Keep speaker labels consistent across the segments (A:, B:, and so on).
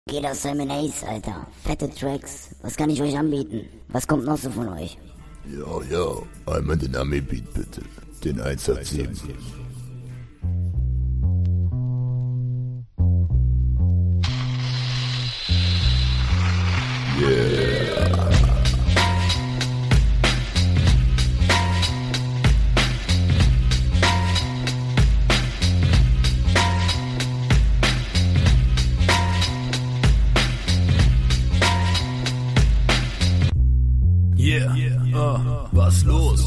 A: Geht aus Simon Ace, Alter. Fette Tracks. Was kann ich euch anbieten? Was kommt noch so von euch?
B: Ja. Einmal den Ami-Beat bitte. Den 187. Yeah.
C: Was los?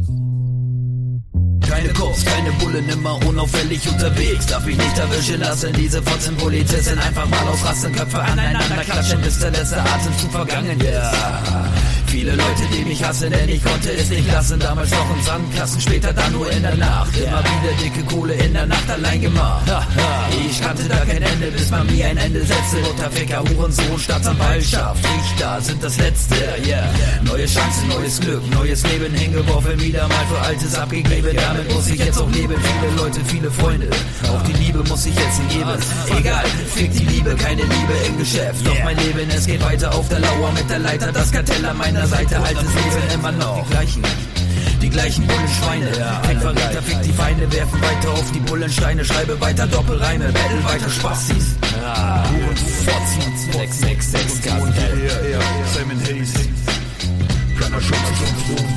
C: Keine Cops, keine Bullen, immer unauffällig unterwegs. Darf ich nicht erwischen lassen, diese Fotzen-Polizisten einfach mal ausrasten, Köpfe aneinander klatschen, bis der letzte Atemzug vergangen, Viele Leute, die mich hassen, denn ich konnte es nicht lassen. Damals noch im Sandkasten, später dann nur in der Nacht. Immer wieder dicke Kohle in der Nacht allein gemacht. Ich kannte da kein Ende, bis man mir ein Ende setzte. Mutterficker, Hurensohn, Staatsanwaltschaft, Richter sind das Letzte, Neue Chancen, neues Glück, neues Leben, hingeworfen, wieder mal für Altes abgegeben. Damit muss ich jetzt auch leben, viele Leute, viele Freunde. Auch die Liebe muss ich jetzt geben. Egal, fick die Liebe, keine Liebe im Geschäft. Doch mein Leben, es geht weiter auf der Lauer mit der Leiter, das Kartell an meiner Seite, altes Leben immer noch. Die gleichen Bullenschweine, Verräter, fick die Feinde, werfen weiter auf die Bullensteine, schreibe weiter Doppelreime, battle weiter Spastis. Und Fotzen, 666 Kartell.
B: Simon Hayes. Keiner Schutz ist uns rum.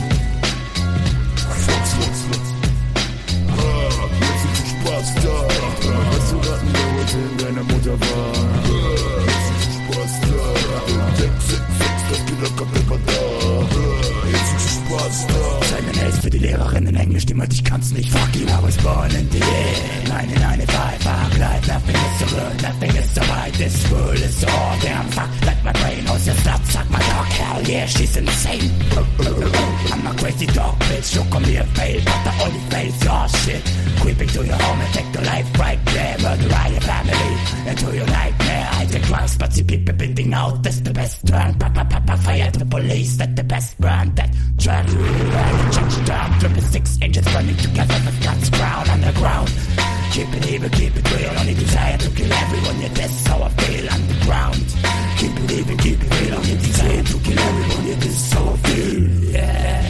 B: Jetzt ist viel Spaß da. Weißt du raten, wer heute in deiner Mutter war? Jetzt ist viel Spaß da. 666, das Killer kommt immer da. Jetzt ist viel Spaß da.
D: Simon Hayes für die Lehrerin in Englisch, die meint, ich kann's nicht. Fuck you, I was born in the year 1995. Fuck life, nothing is so good, nothing is so right. This world is so damn fuck. Let my brain hold your slut, suck my dog. Hell yeah, she's insane. I'm a crazy dog, bitch. You call me a fail, but the only fail's your shit. Creeping to your home and take the life right there. Murder your family into your nightmare. I take drugs, but see people bending out. That's the best turn. Papa, fire the police. That's the best brand. That track, change down. 36 inches running together with guns crown on the ground. Keep it evil, keep it real. Only desire to kill everyone. Yeah, that's how I feel underground. Keep it evil, keep it real. Only desire to kill everyone. Yeah, that's how I feel. Yeah.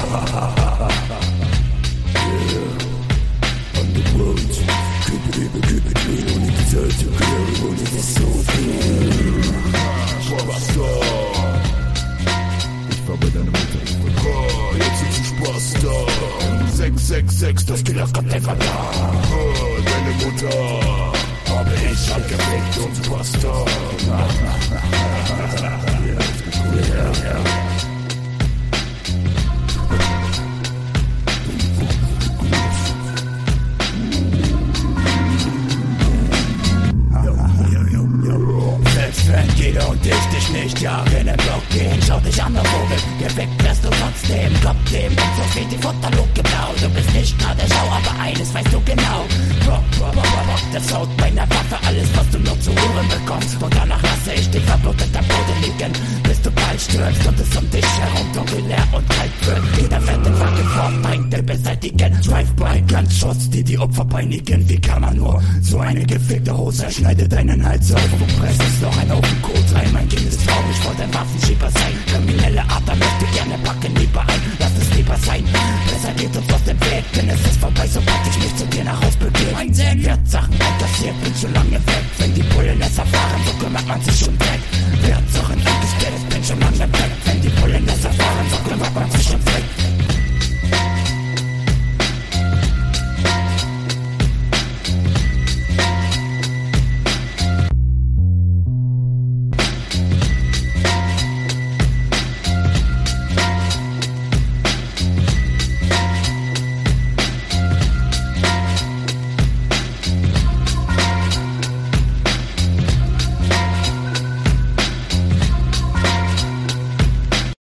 D: Underground. Keep it evil, keep it real. Only desire to kill everyone. Yeah, that's how I feel.
B: Spaß da. Ich war bei deiner Mutter. Jetzt ist viel Spaß da. 666, das Killer kommt einfach da. Deine Mutter habe ich schon gefickt und Spaß da.
D: Wenn jeder und ich dich nicht Jahre in den Block gehen, schau dich an, der Vogel, gefickt wirst du trotzdem, Kopf dem, und so viel die Futterluke blau, du bist nicht gerade schau, aber eines weißt du genau, rock, das haut meiner Waffe, alles was du nur zu hören bekommst, und danach lasse ich dich verblutet am Boden liegen, bis du bald stürzt und es um dich herum dunkel, leer und kalt wird, jeder fette Fackel vorbringt, den beseitigen, Drive-by, Gunshots, die Opfer peinigen, wie kann man nur, so eine gefickte Hose schneidet deinen Hals auf, du presst es